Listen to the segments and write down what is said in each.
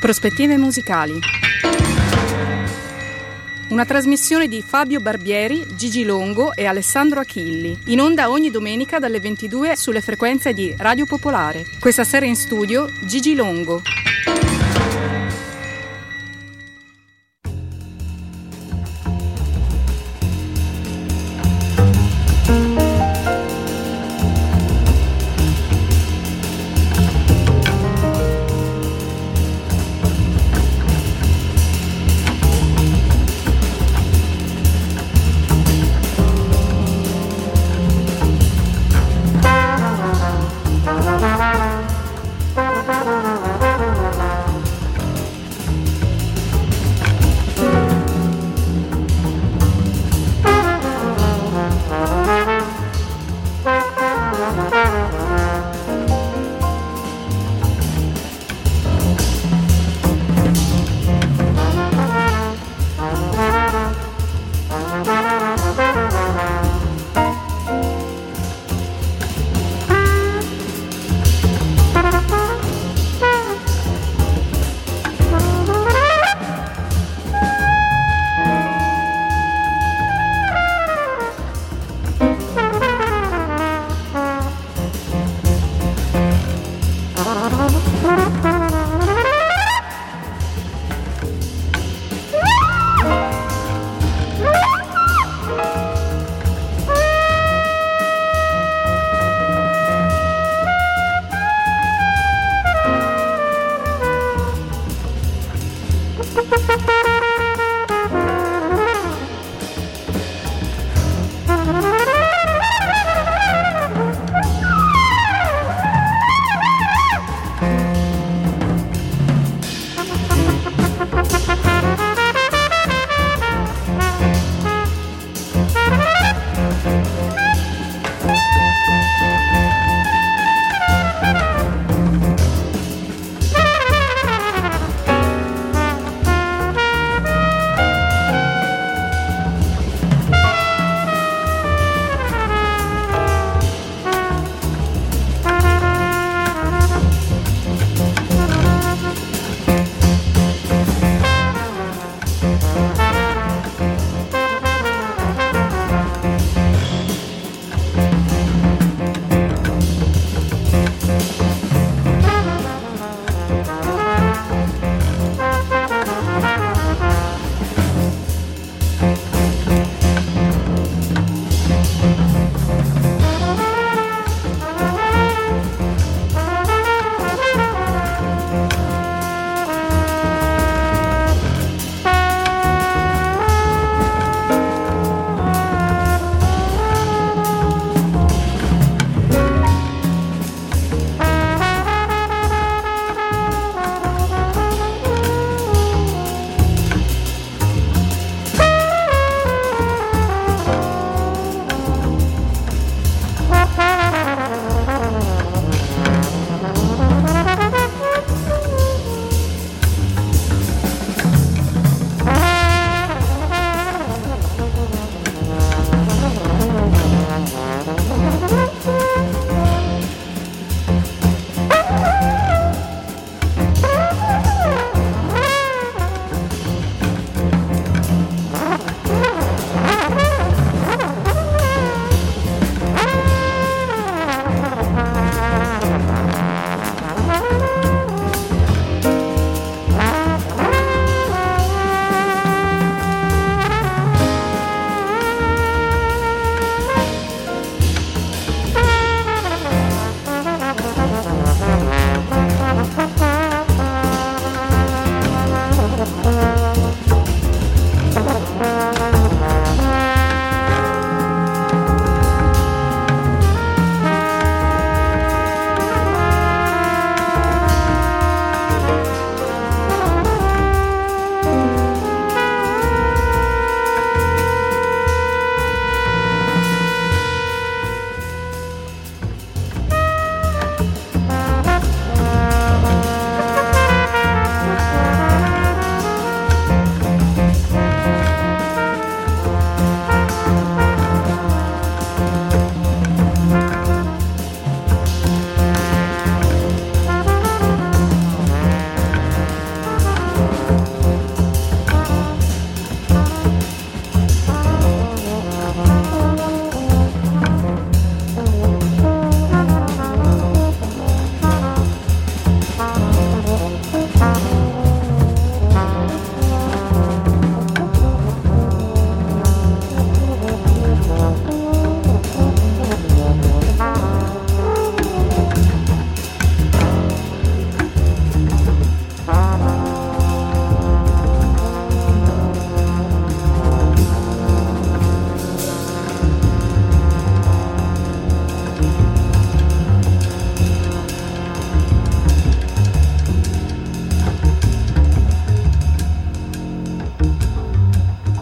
Prospettive musicali. Una trasmissione di Fabio Barbieri, Gigi Longo e Alessandro Achilli, in onda ogni domenica dalle 22 sulle frequenze di Radio Popolare. Questa sera in studio Gigi Longo.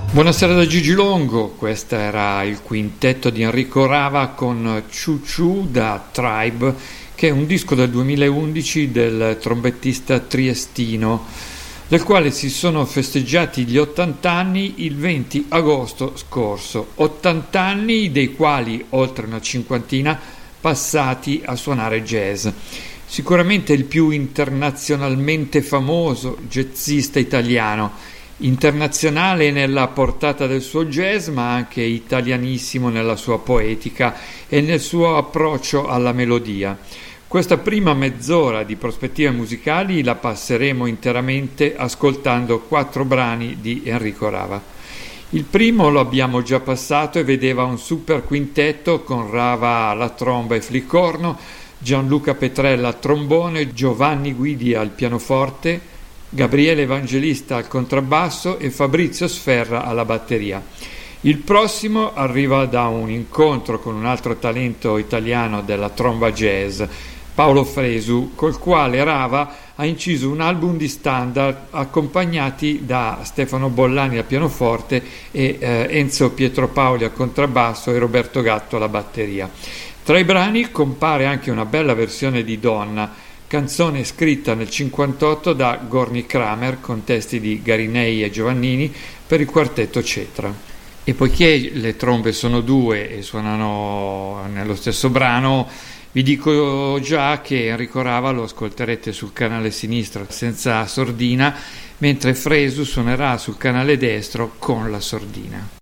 Buonasera da Gigi Longo, questo era il quintetto di Enrico Rava con Ciu Ciu da Tribe, che è un disco del 2011 del trombettista triestino, del quale si sono festeggiati gli 80 anni il 20 agosto scorso, 80 anni dei quali oltre una cinquantina passati a suonare jazz. Sicuramente il più internazionalmente famoso jazzista italiano, internazionale nella portata del suo jazz, ma anche italianissimo nella sua poetica e nel suo approccio alla melodia. Questa prima mezz'ora di prospettive musicali la passeremo interamente ascoltando 4 brani di Enrico Rava. Il primo lo abbiamo già passato e vedeva un super quintetto con Rava alla tromba e flicorno, Gianluca Petrella al trombone, Giovanni Guidi al pianoforte, Gabriele Evangelista al contrabbasso e Fabrizio Sferra alla batteria. Il prossimo arriva da un incontro con un altro talento italiano della tromba jazz, Paolo Fresu, col quale Rava ha inciso un album di standard accompagnati da Stefano Bollani al pianoforte e Enzo Pietropaoli al contrabbasso e Roberto Gatto alla batteria. Tra i brani compare anche una bella versione di Donna, canzone scritta nel 1958 da Gorny Kramer con testi di Garinei e Giovannini per il quartetto Cetra. E poiché le trombe sono 2 e suonano nello stesso brano, vi dico già che Enrico Rava lo ascolterete sul canale sinistro senza sordina, mentre Fresu suonerà sul canale destro con la sordina.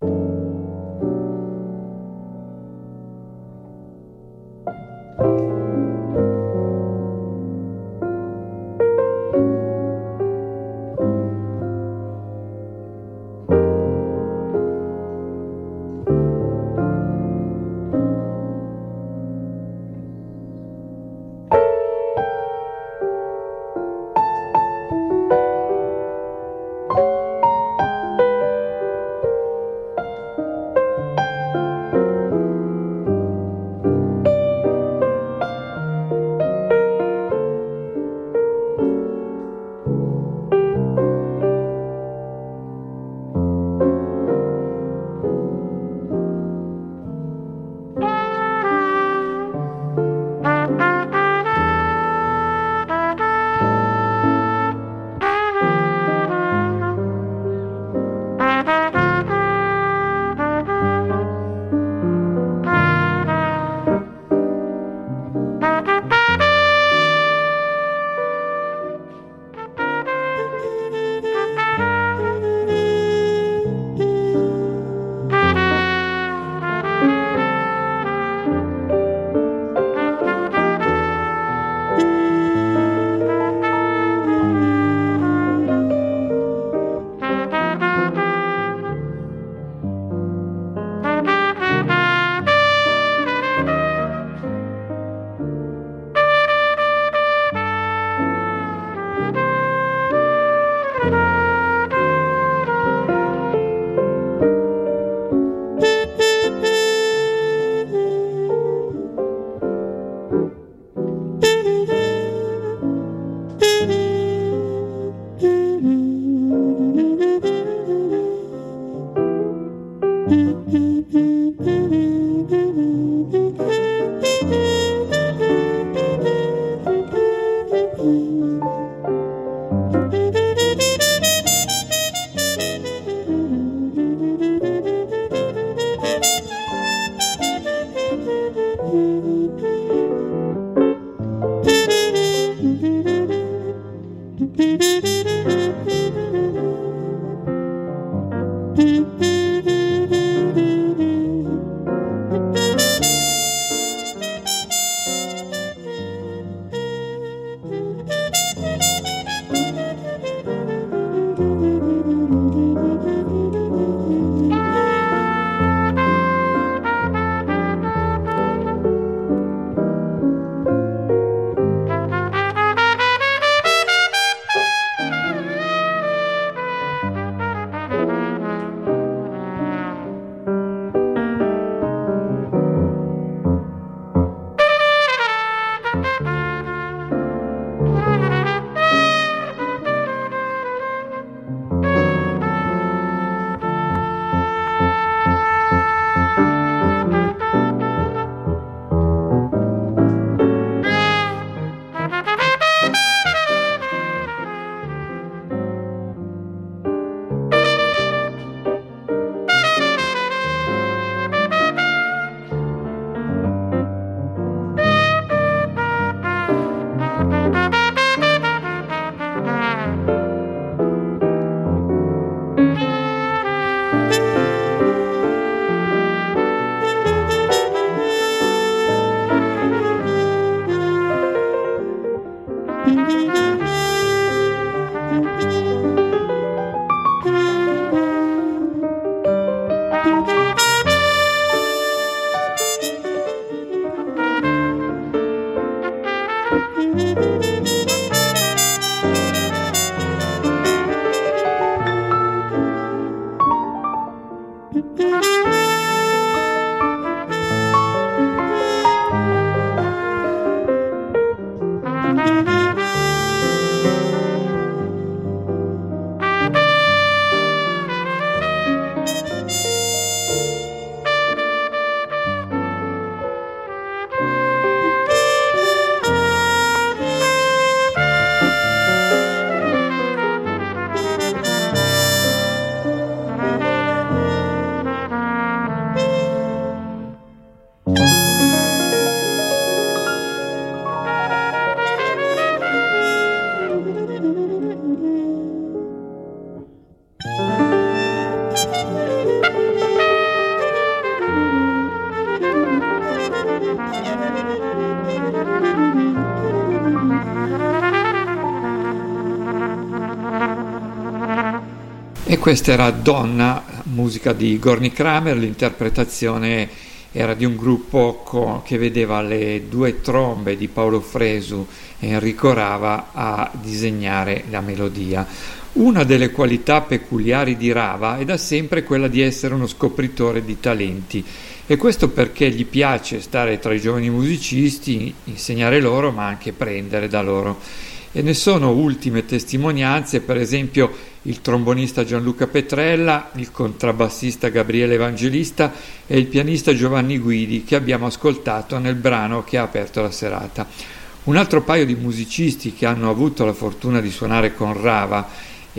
E questa era Donna, musica di Gorny Kramer. L'interpretazione era di un gruppo che vedeva le due trombe di Paolo Fresu e Enrico Rava a disegnare la melodia. Una delle qualità peculiari di Rava è da sempre quella di essere uno scopritore di talenti, e questo perché gli piace stare tra i giovani musicisti, insegnare loro ma anche prendere da loro. E ne sono ultime testimonianze, per esempio il trombonista Gianluca Petrella, il contrabbassista Gabriele Evangelista e il pianista Giovanni Guidi, che abbiamo ascoltato nel brano che ha aperto la serata. Un altro paio di musicisti che hanno avuto la fortuna di suonare con Rava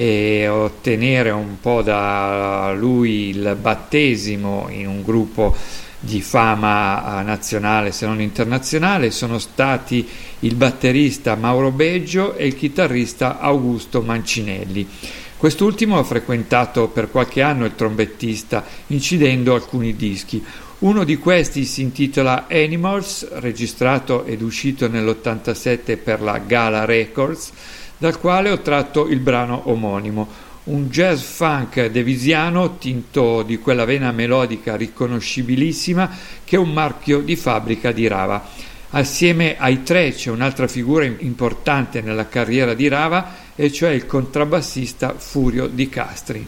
e ottenere un po' da lui il battesimo in un gruppo di fama nazionale se non internazionale sono stati il batterista Mauro Beggio e il chitarrista Augusto Mancinelli. Quest'ultimo ha frequentato per qualche anno il trombettista, incidendo alcuni dischi. Uno di questi si intitola Animals, registrato ed uscito nell'87 per la Gala Records, dal quale ho tratto il brano omonimo. Un jazz funk devisiano tinto di quella vena melodica riconoscibilissima che è un marchio di fabbrica di Rava. Assieme ai tre c'è un'altra figura importante nella carriera di Rava, e cioè il contrabbassista Furio Di Castri.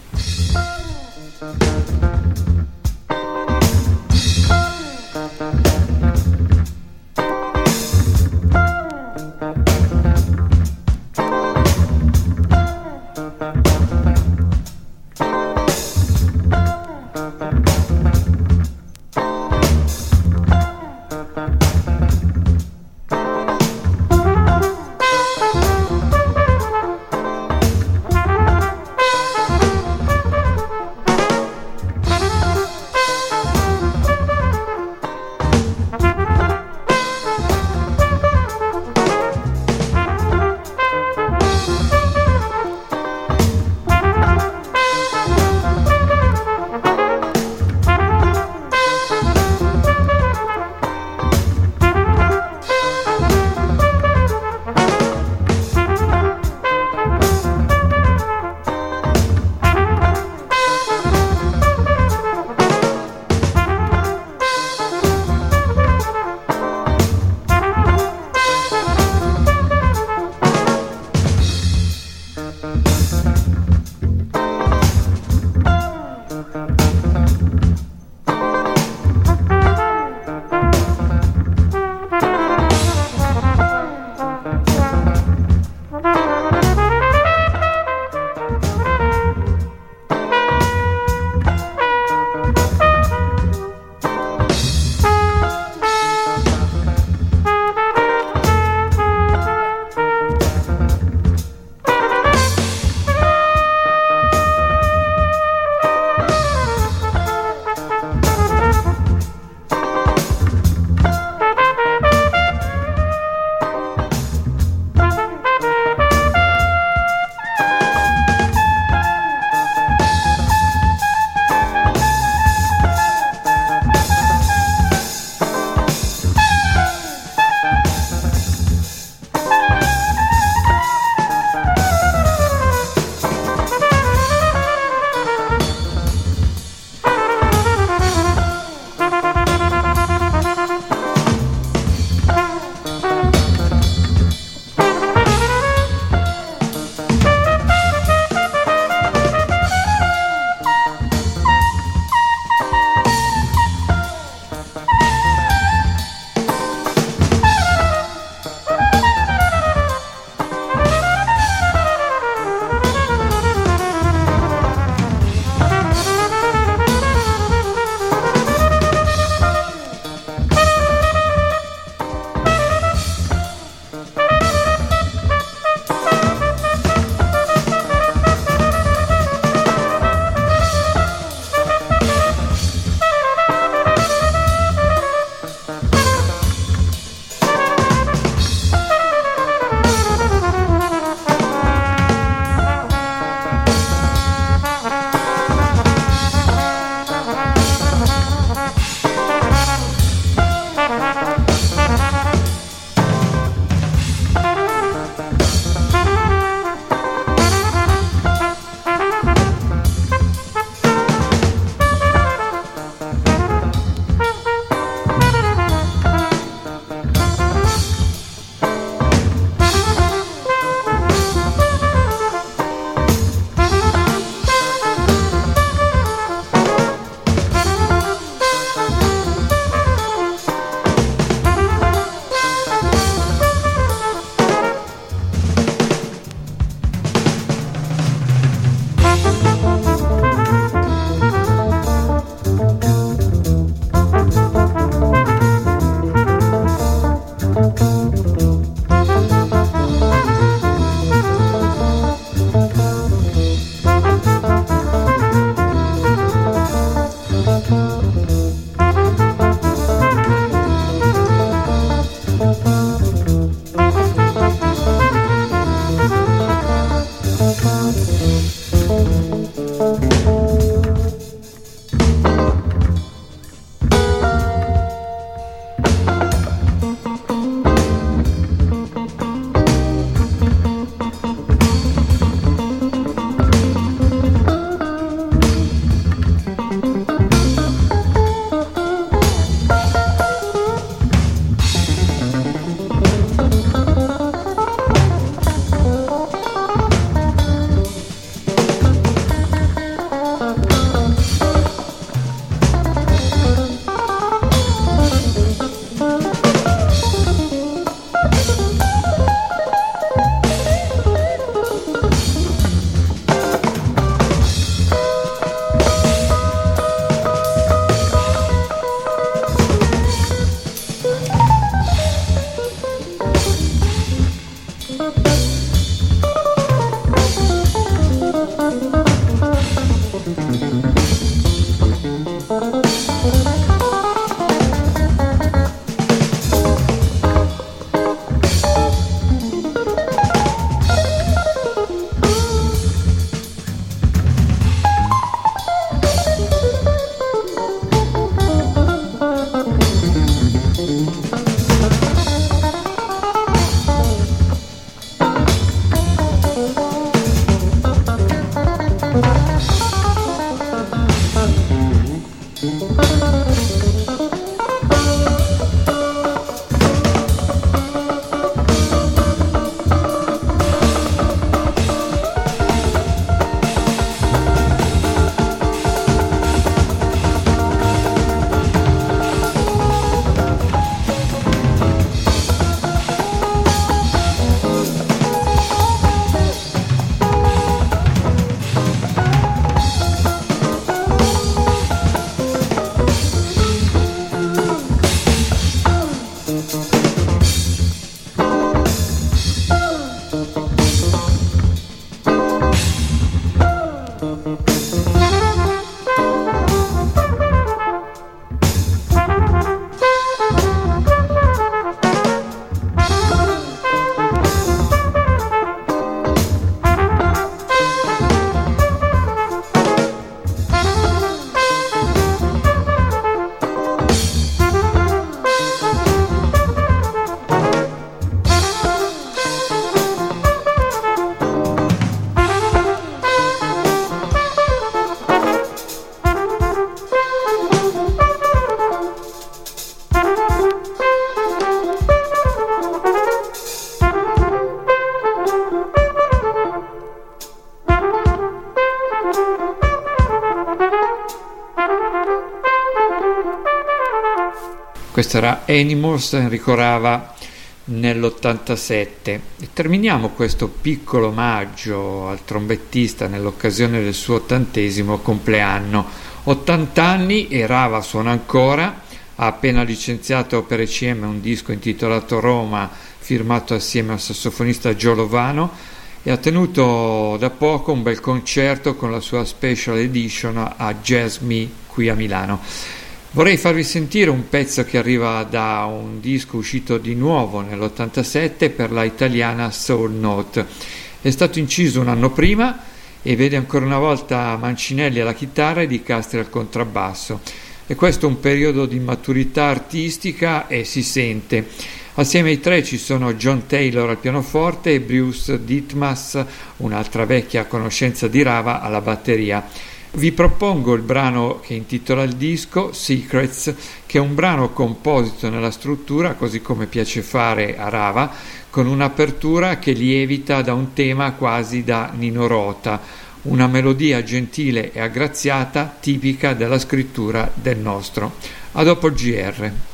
Questa era Animals, Enrico Rava nell'87. E terminiamo questo piccolo omaggio al trombettista nell'occasione del suo 80° compleanno. 80 anni e Rava suona ancora, ha appena licenziato per ECM un disco intitolato Roma, firmato assieme al sassofonista Gio Lovano, e ha tenuto da poco un bel concerto con la sua special edition a Jazz Me qui a Milano. Vorrei farvi sentire un pezzo che arriva da un disco uscito di nuovo nell'87 per la italiana Soul Note. È stato inciso un anno prima e vede ancora una volta Mancinelli alla chitarra e Di Castri al contrabbasso. E questo è un periodo di maturità artistica e si sente. Assieme ai tre ci sono John Taylor al pianoforte e Bruce Ditmas, un'altra vecchia conoscenza di Rava, alla batteria. Vi propongo il brano che intitola il disco, Secrets, che è un brano composito nella struttura, così come piace fare a Rava, con un'apertura che lievita da un tema quasi da Nino Rota, una melodia gentile e aggraziata tipica della scrittura del nostro. A dopo il GR.